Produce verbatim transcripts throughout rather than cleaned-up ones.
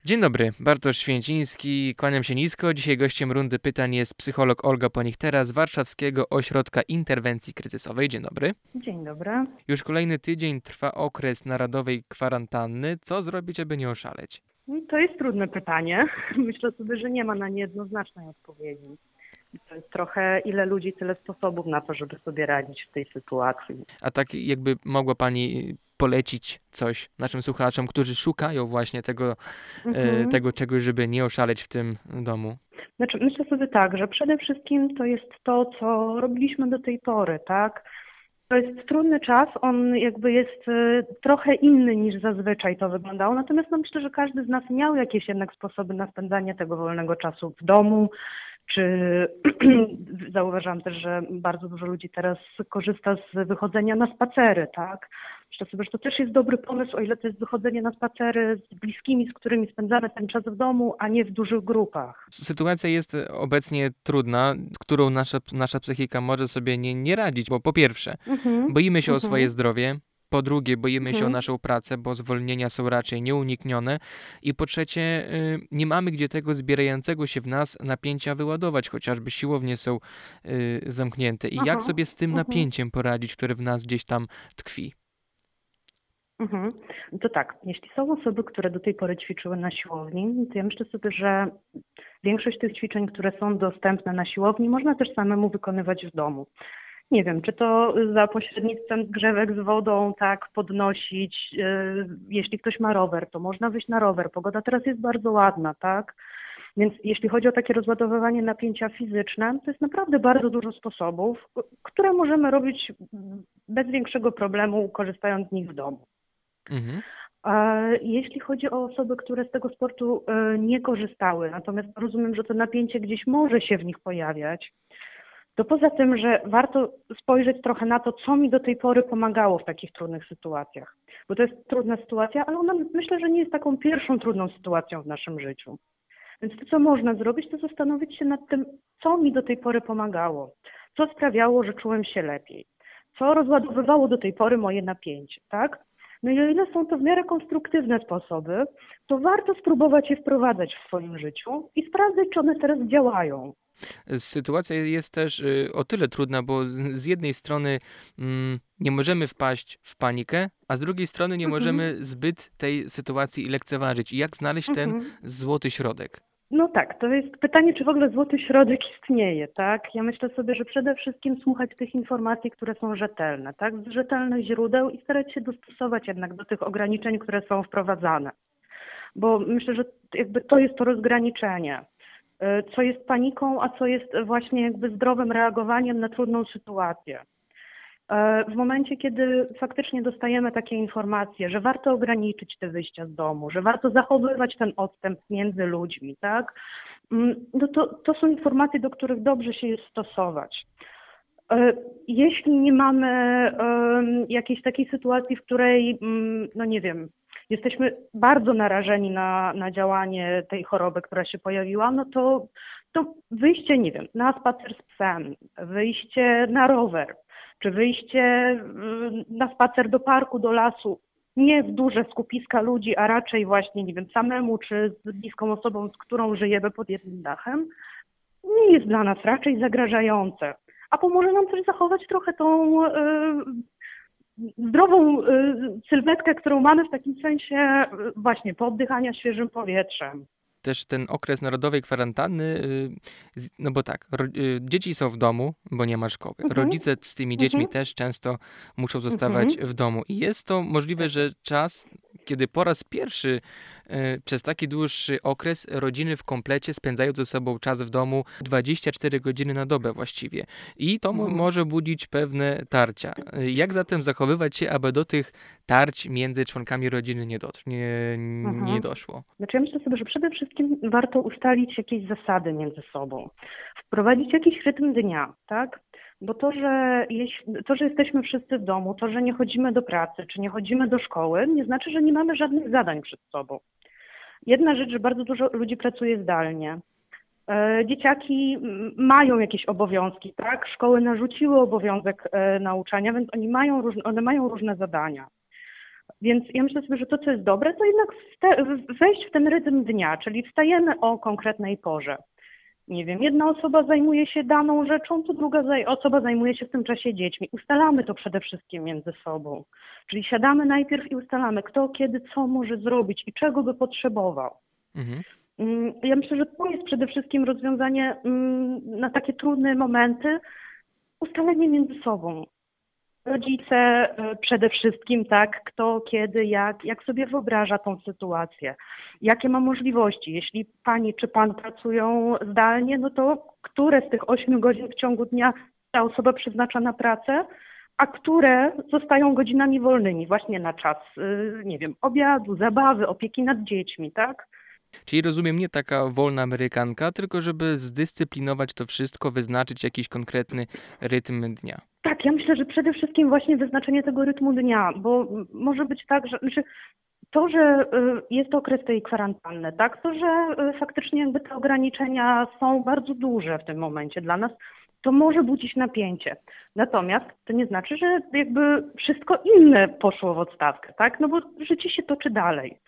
Dzień dobry, Bartosz Święciński, kłaniam się nisko. Dzisiaj gościem rundy pytań jest psycholog Olga Ponichtera z Warszawskiego Ośrodka Interwencji Kryzysowej. Dzień dobry. Dzień dobry. Już kolejny tydzień trwa okres narodowej kwarantanny. Co zrobić, aby nie oszaleć? To jest trudne pytanie. Myślę sobie, że nie ma na nie jednoznacznej odpowiedzi. To jest trochę ile ludzi, tyle sposobów na to, żeby sobie radzić w tej sytuacji. A tak jakby mogła Pani polecić coś naszym słuchaczom, którzy szukają właśnie tego, mhm. e, tego czegoś, żeby nie oszaleć w tym domu? Znaczy, myślę sobie tak, że przede wszystkim to jest to, co robiliśmy do tej pory, tak? To jest trudny czas, on jakby jest y, trochę inny niż zazwyczaj to wyglądało, natomiast no, myślę, że każdy z nas miał jakieś jednak sposoby na spędzanie tego wolnego czasu w domu, czy zauważyłam też, że bardzo dużo ludzi teraz korzysta z wychodzenia na spacery, tak? Myślę sobie, że to też jest dobry pomysł, o ile to jest wychodzenie na spacery z bliskimi, z którymi spędzamy ten czas w domu, a nie w dużych grupach. Sytuacja jest obecnie trudna, którą nasza, nasza psychika może sobie nie, nie radzić, bo po pierwsze mhm. boimy się mhm. o swoje zdrowie, po drugie boimy mhm. się o naszą pracę, bo zwolnienia są raczej nieuniknione i po trzecie y, nie mamy gdzie tego zbierającego się w nas napięcia wyładować, chociażby siłownie są y, zamknięte. I Aha. jak sobie z tym mhm. napięciem poradzić, które w nas gdzieś tam tkwi? Mhm. To tak, jeśli są osoby, które do tej pory ćwiczyły na siłowni, to ja myślę sobie, że większość tych ćwiczeń, które są dostępne na siłowni, można też samemu wykonywać w domu. Nie wiem, czy to za pośrednictwem grzewek z wodą tak podnosić, yy, jeśli ktoś ma rower, to można wyjść na rower, pogoda teraz jest bardzo ładna, tak? Więc jeśli chodzi o takie rozładowywanie napięcia fizyczne, to jest naprawdę bardzo dużo sposobów, które możemy robić bez większego problemu, korzystając z nich w domu. Mhm. Jeśli chodzi o osoby, które z tego sportu nie korzystały, natomiast rozumiem, że to napięcie gdzieś może się w nich pojawiać, to poza tym, że warto spojrzeć trochę na to, co mi do tej pory pomagało w takich trudnych sytuacjach. Bo to jest trudna sytuacja, ale ona myślę, że nie jest taką pierwszą trudną sytuacją w naszym życiu. Więc to, co można zrobić, to zastanowić się nad tym, co mi do tej pory pomagało, co sprawiało, że czułem się lepiej, co rozładowywało do tej pory moje napięcie, tak? No i o ile są to w miarę konstruktywne sposoby, to warto spróbować je wprowadzać w swoim życiu i sprawdzać, czy one teraz działają. Sytuacja jest też o tyle trudna, bo z jednej strony mm, nie możemy wpaść w panikę, a z drugiej strony nie mhm. możemy zbyt tej sytuacji lekceważyć. I jak znaleźć mhm. ten złoty środek? No tak, to jest pytanie, czy w ogóle złoty środek istnieje, tak? Ja myślę sobie, że przede wszystkim słuchać tych informacji, które są rzetelne, tak? Z rzetelnych źródeł i starać się dostosować jednak do tych ograniczeń, które są wprowadzane. Bo myślę, że jakby to jest to rozgraniczenie. Co jest paniką, a co jest właśnie jakby zdrowym reagowaniem na trudną sytuację. W momencie, kiedy faktycznie dostajemy takie informacje, że warto ograniczyć te wyjścia z domu, że warto zachowywać ten odstęp między ludźmi, tak? No to, to są informacje, do których dobrze się jest stosować. Jeśli nie mamy jakiejś takiej sytuacji, w której, no nie wiem, jesteśmy bardzo narażeni na, na działanie tej choroby, która się pojawiła, no to, to wyjście, nie wiem, na spacer z psem, wyjście na rower, czy wyjście na spacer do parku, do lasu, nie w duże skupiska ludzi, a raczej właśnie, nie wiem, samemu, czy z bliską osobą, z którą żyjemy pod jednym dachem, nie jest dla nas raczej zagrażające. A pomoże nam też zachować trochę tą y, zdrową y, sylwetkę, którą mamy w takim sensie y, właśnie pooddychania świeżym powietrzem. Też ten okres narodowej kwarantanny, no bo tak, ro, dzieci są w domu, bo nie ma szkoły. Mhm. Rodzice z tymi dziećmi mhm. też często muszą zostawać mhm. w domu. I jest to możliwe, że czas, kiedy po raz pierwszy y, przez taki dłuższy okres rodziny w komplecie spędzają ze sobą czas w domu dwadzieścia cztery godziny na dobę właściwie. I to mhm. może budzić pewne tarcia. Jak zatem zachowywać się, aby do tych tarć między członkami rodziny nie, do, nie, mhm. nie doszło? Znaczy ja myślę sobie, że przede wszystkim warto ustalić jakieś zasady między sobą, wprowadzić jakiś rytm dnia, tak? Bo to, że, jeśli, to, że jesteśmy wszyscy w domu, to, że nie chodzimy do pracy, czy nie chodzimy do szkoły, nie znaczy, że nie mamy żadnych zadań przed sobą. Jedna rzecz, że bardzo dużo ludzi pracuje zdalnie. Dzieciaki mają jakieś obowiązki, tak? Szkoły narzuciły obowiązek nauczania, więc oni mają różne, one mają różne zadania. Więc ja myślę sobie, że to, co jest dobre, to jednak wste- wejść w ten rytm dnia, czyli wstajemy o konkretnej porze. Nie wiem, jedna osoba zajmuje się daną rzeczą, to druga zaj- osoba zajmuje się w tym czasie dziećmi. Ustalamy to przede wszystkim między sobą. Czyli siadamy najpierw i ustalamy, kto kiedy co może zrobić i czego by potrzebował. Mhm. Mm, Ja myślę, że to jest przede wszystkim rozwiązanie mm, na takie trudne momenty, ustalenie między sobą. Rodzice y, przede wszystkim, tak, kto, kiedy, jak, jak sobie wyobraża tą sytuację, jakie ma możliwości. Jeśli pani czy pan pracują zdalnie, no to które z tych ośmiu godzin w ciągu dnia ta osoba przeznacza na pracę, a które zostają godzinami wolnymi właśnie na czas, y, nie wiem, obiadu, zabawy, opieki nad dziećmi, tak? Czyli rozumiem, nie taka wolna amerykanka, tylko żeby zdyscyplinować to wszystko, wyznaczyć jakiś konkretny rytm dnia. Tak, ja myślę, że przede wszystkim właśnie wyznaczenie tego rytmu dnia, bo m- może być tak, że znaczy to, że y, jest okres tej kwarantanny, tak, to, że y, faktycznie jakby te ograniczenia są bardzo duże w tym momencie dla nas, to może budzić napięcie. Natomiast to nie znaczy, że jakby wszystko inne poszło w odstawkę, tak, no bo życie się toczy dalej.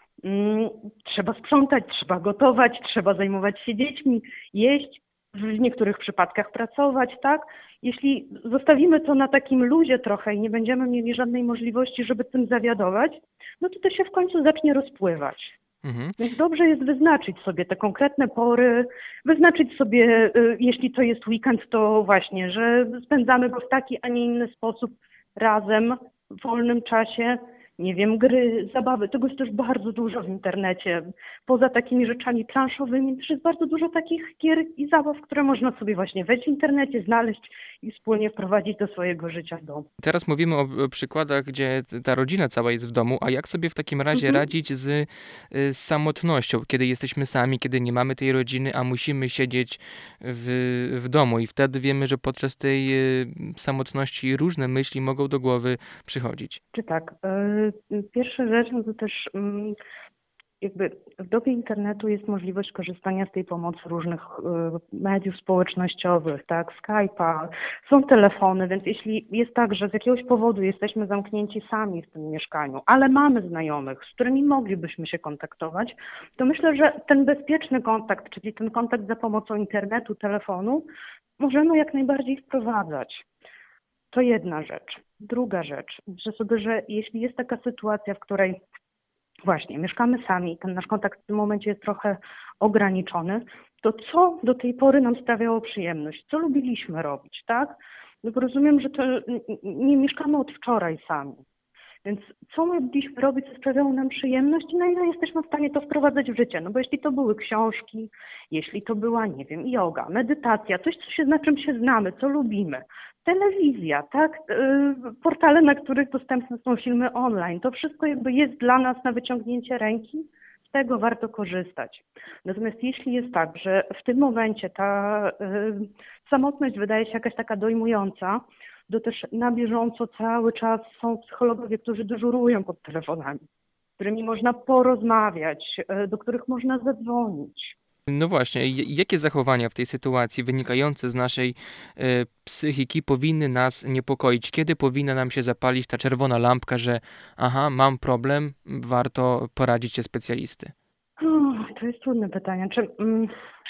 Mm, Trzeba sprzątać, trzeba gotować, trzeba zajmować się dziećmi, jeść, w niektórych przypadkach pracować, tak? Jeśli zostawimy to na takim luzie trochę i nie będziemy mieli żadnej możliwości, żeby tym zawiadować, no to to się w końcu zacznie rozpływać. Mhm. Więc dobrze jest wyznaczyć sobie te konkretne pory, wyznaczyć sobie, y, jeśli to jest weekend, to właśnie, że spędzamy go w taki, a nie inny sposób razem, w wolnym czasie. Nie wiem, gry, zabawy, tego jest też bardzo dużo w internecie. Poza takimi rzeczami planszowymi też jest bardzo dużo takich gier i zabaw, które można sobie właśnie wejść w internecie, znaleźć i wspólnie wprowadzić do swojego życia w domu. Teraz mówimy o, o przykładach, gdzie t- ta rodzina cała jest w domu, a jak sobie w takim razie Mhm. radzić z, y, z samotnością, kiedy jesteśmy sami, kiedy nie mamy tej rodziny, a musimy siedzieć w, w domu i wtedy wiemy, że podczas tej y, samotności różne myśli mogą do głowy przychodzić. Czy tak? y, Pierwsza rzecz, no to też mm, jakby w dobie internetu jest możliwość korzystania z tej pomocy różnych y, mediów społecznościowych, tak, Skype'a, są telefony, więc jeśli jest tak, że z jakiegoś powodu jesteśmy zamknięci sami w tym mieszkaniu, ale mamy znajomych, z którymi moglibyśmy się kontaktować, to myślę, że ten bezpieczny kontakt, czyli ten kontakt za pomocą internetu, telefonu, możemy jak najbardziej wprowadzać. To jedna rzecz. Druga rzecz, że sobie, że jeśli jest taka sytuacja, w której właśnie mieszkamy sami, ten nasz kontakt w tym momencie jest trochę ograniczony, to co do tej pory nam sprawiało przyjemność? Co lubiliśmy robić, tak? No bo rozumiem, że to n- n- nie mieszkamy od wczoraj sami. Więc co my lubiliśmy robić, co sprawiało nam przyjemność i na ile jesteśmy w stanie to wprowadzać w życie? No bo jeśli to były książki, jeśli to była, nie wiem, joga, medytacja, coś, co się, na czym się znamy, co lubimy, telewizja, tak, yy, portale, na których dostępne są filmy online, to wszystko jakby jest dla nas na wyciągnięcie ręki, z tego warto korzystać. Natomiast jeśli jest tak, że w tym momencie ta yy, samotność wydaje się jakaś taka dojmująca, to też na bieżąco cały czas są psychologowie, którzy dyżurują pod telefonami, z którymi można porozmawiać, yy, do których można zadzwonić. No właśnie, j- jakie zachowania w tej sytuacji wynikające z naszej e, psychiki powinny nas niepokoić? Kiedy powinna nam się zapalić ta czerwona lampka, że aha, mam problem, warto poradzić się specjalisty? O, to jest trudne pytanie. Czy, mm,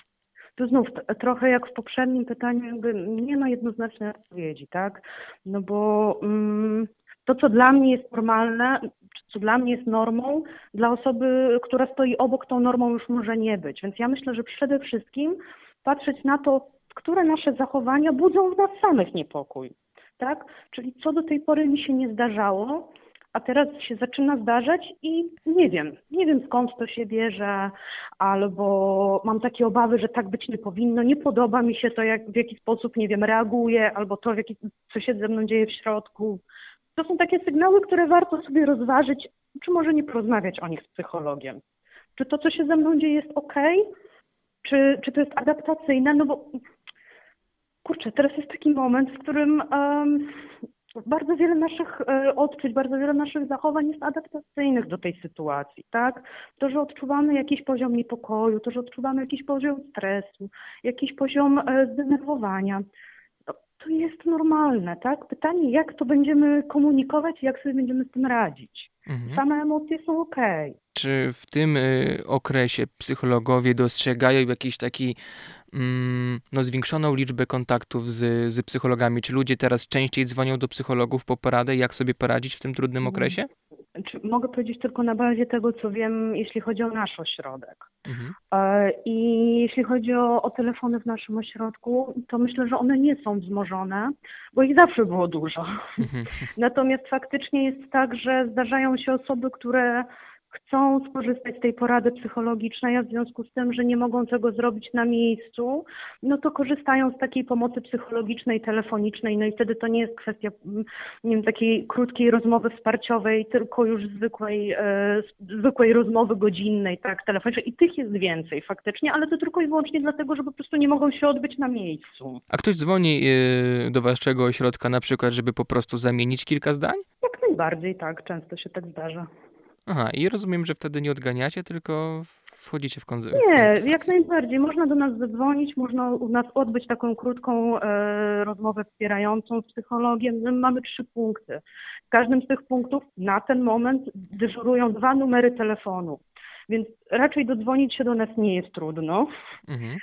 tu znów t- trochę jak w poprzednim pytaniu, jakby nie ma jednoznacznej odpowiedzi, tak? No bo mm, to, co dla mnie jest normalne, czy co dla mnie jest normą, dla osoby, która stoi obok, tą normą już może nie być. Więc ja myślę, że przede wszystkim patrzeć na to, które nasze zachowania budzą w nas samych niepokój, tak? Czyli co do tej pory mi się nie zdarzało, a teraz się zaczyna zdarzać i nie wiem, nie wiem skąd to się bierze, albo mam takie obawy, że tak być nie powinno, nie podoba mi się to, jak, w jaki sposób, nie wiem, reaguję, albo to, w jaki, co się ze mną dzieje w środku. To są takie sygnały, które warto sobie rozważyć, czy może nie porozmawiać o nich z psychologiem. Czy to, co się ze mną dzieje, jest okej? Czy, czy to jest adaptacyjne? No bo kurczę, teraz jest taki moment, w którym em, bardzo wiele naszych e, odczuć, bardzo wiele naszych zachowań jest adaptacyjnych do tej sytuacji, tak? To, że odczuwamy jakiś poziom niepokoju, to, że odczuwamy jakiś poziom stresu, jakiś poziom e, zdenerwowania, to, to jest normalne, tak? Pytanie, jak to będziemy komunikować i jak sobie będziemy z tym radzić. Mhm. Same emocje są okej. Czy w tym y, okresie psychologowie dostrzegają jakiś taki mm, no, zwiększoną liczbę kontaktów z, z psychologami? Czy ludzie teraz częściej dzwonią do psychologów po poradę, jak sobie poradzić w tym trudnym Mhm. okresie? Czy mogę powiedzieć tylko na bazie tego, co wiem, jeśli chodzi o nasz ośrodek. Mhm. E, I jeśli chodzi o, o telefony w naszym ośrodku, to myślę, że one nie są wzmożone, bo ich zawsze było dużo. Mhm. Natomiast faktycznie jest tak, że zdarzają się osoby, które chcą skorzystać z tej porady psychologicznej, a w związku z tym, że nie mogą tego zrobić na miejscu, no to korzystają z takiej pomocy psychologicznej, telefonicznej, no i wtedy to nie jest kwestia, nie wiem, takiej krótkiej rozmowy wsparciowej, tylko już zwykłej, e, zwykłej rozmowy godzinnej, tak, telefonicznej i tych jest więcej faktycznie, ale to tylko i wyłącznie dlatego, że po prostu nie mogą się odbyć na miejscu. A ktoś dzwoni y, do waszego ośrodka na przykład, żeby po prostu zamienić kilka zdań? Jak najbardziej, tak, często się tak zdarza. Aha, i rozumiem, że wtedy nie odganiacie, tylko wchodzicie w, konz- w Nie, konwersację. jak najbardziej. Można do nas zadzwonić, można u nas odbyć taką krótką e, rozmowę wspierającą z psychologiem. My mamy trzy punkty. W każdym z tych punktów na ten moment dyżurują dwa numery telefonu, więc raczej dodzwonić się do nas nie jest trudno. Mhm.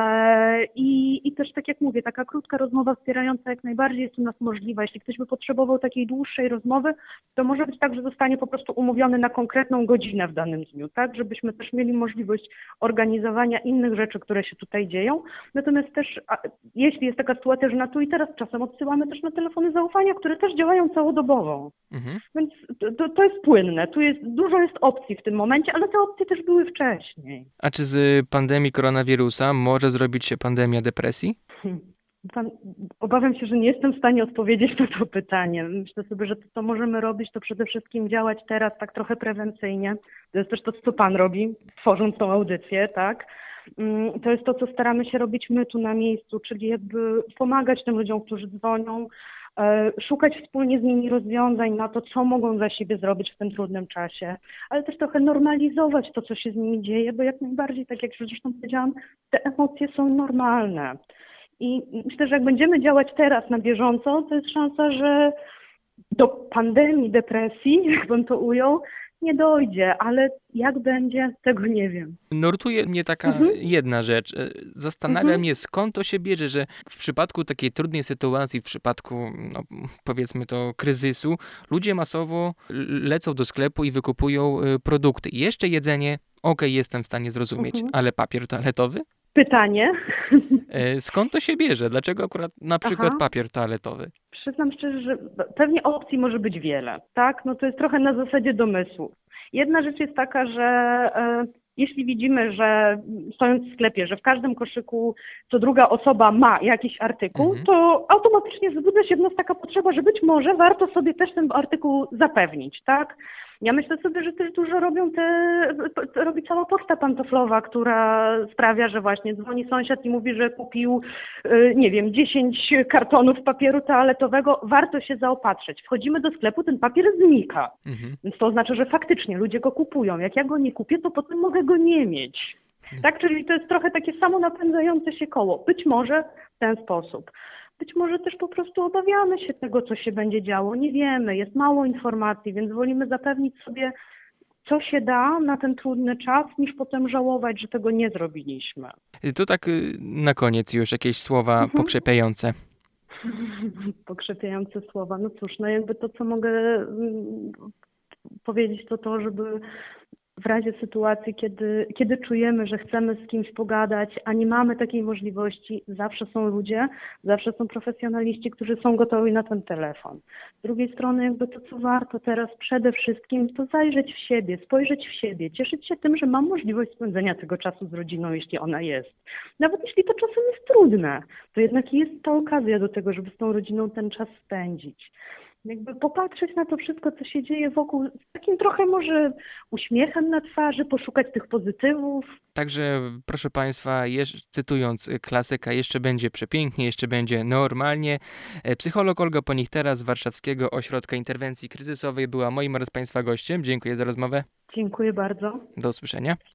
E, I, I też tak jak mówię, taka krótka rozmowa wspierająca jak najbardziej jest u nas możliwa. Jeśli ktoś by potrzebował takiej dłuższej rozmowy, to może być tak, że zostanie po prostu umówiony na konkretną godzinę w danym dniu, tak? Żebyśmy też mieli możliwość organizowania innych rzeczy, które się tutaj dzieją. Natomiast też, a, jeśli jest taka sytuacja, że na tu i teraz czasem odsyłamy też na telefony zaufania, które też działają całodobowo. Mhm. Więc to, to jest płynne. Tu jest, dużo jest opcji w tym momencie, ale te opcje też były wcześniej. A czy z pandemii koronawirusa może zrobić się pandemia depresji? Hmm. Pan, obawiam się, że nie jestem w stanie odpowiedzieć na to pytanie. Myślę sobie, że to, co możemy robić, to przede wszystkim działać teraz tak trochę prewencyjnie. To jest też to, co Pan robi, tworząc tą audycję, tak? To jest to, co staramy się robić my tu na miejscu, czyli jakby pomagać tym ludziom, którzy dzwonią, szukać wspólnie z nimi rozwiązań na to, co mogą dla siebie zrobić w tym trudnym czasie, ale też trochę normalizować to, co się z nimi dzieje, bo jak najbardziej, tak jak już zresztą powiedziałam, te emocje są normalne. I myślę, że jak będziemy działać teraz na bieżąco, to jest szansa, że do pandemii depresji, jak bym to ujął, nie dojdzie, ale jak będzie, tego nie wiem. Nurtuje mnie taka Mhm. jedna rzecz. Zastanawia Mhm. mnie, skąd to się bierze, że w przypadku takiej trudnej sytuacji, w przypadku, no, powiedzmy to, kryzysu, ludzie masowo lecą do sklepu i wykupują y, produkty. Jeszcze jedzenie, okej, jestem w stanie zrozumieć, Mhm. ale papier toaletowy? Pytanie. E, Skąd to się bierze? Dlaczego akurat na przykład Aha. papier toaletowy? Przyznam szczerze, że pewnie opcji może być wiele, tak? No to jest trochę na zasadzie domysłu. Jedna rzecz jest taka, że e, jeśli widzimy, że stojąc w sklepie, że w każdym koszyku co druga osoba ma jakiś artykuł, Mhm. to automatycznie wzbudza się w nas taka potrzeba, że być może warto sobie też ten artykuł zapewnić, tak? Ja myślę sobie, że też dużo robią te, robi cała poczta pantoflowa, która sprawia, że właśnie dzwoni sąsiad i mówi, że kupił, nie wiem, dziesięć kartonów papieru toaletowego, warto się zaopatrzyć. Wchodzimy do sklepu, ten papier znika. Mhm. Więc to oznacza, że faktycznie ludzie go kupują. Jak ja go nie kupię, to potem mogę go nie mieć. Tak, czyli to jest trochę takie samo napędzające się koło. Być może w ten sposób. Być może też po prostu obawiamy się tego, co się będzie działo. Nie wiemy, jest mało informacji, więc wolimy zapewnić sobie, co się da na ten trudny czas, niż potem żałować, że tego nie zrobiliśmy. To tak y, na koniec już jakieś słowa Mhm. pokrzepiające. Pokrzepiające słowa. No cóż, no jakby to, co mogę mm, powiedzieć, to to, żeby w razie sytuacji, kiedy, kiedy czujemy, że chcemy z kimś pogadać, a nie mamy takiej możliwości, zawsze są ludzie, zawsze są profesjonaliści, którzy są gotowi na ten telefon. Z drugiej strony jakby to, co warto teraz przede wszystkim, to zajrzeć w siebie, spojrzeć w siebie, cieszyć się tym, że mam możliwość spędzenia tego czasu z rodziną, jeśli ona jest. Nawet jeśli to czasem jest trudne, to jednak jest ta okazja do tego, żeby z tą rodziną ten czas spędzić. Jakby popatrzeć na to wszystko, co się dzieje wokół, z takim trochę może uśmiechem na twarzy, poszukać tych pozytywów. Także, proszę Państwa, jeż, cytując klasyka, jeszcze będzie przepięknie, jeszcze będzie normalnie. Psycholog Olga Ponichtera z Warszawskiego Ośrodka Interwencji Kryzysowej była moim oraz Państwa gościem. Dziękuję za rozmowę. Dziękuję bardzo. Do usłyszenia.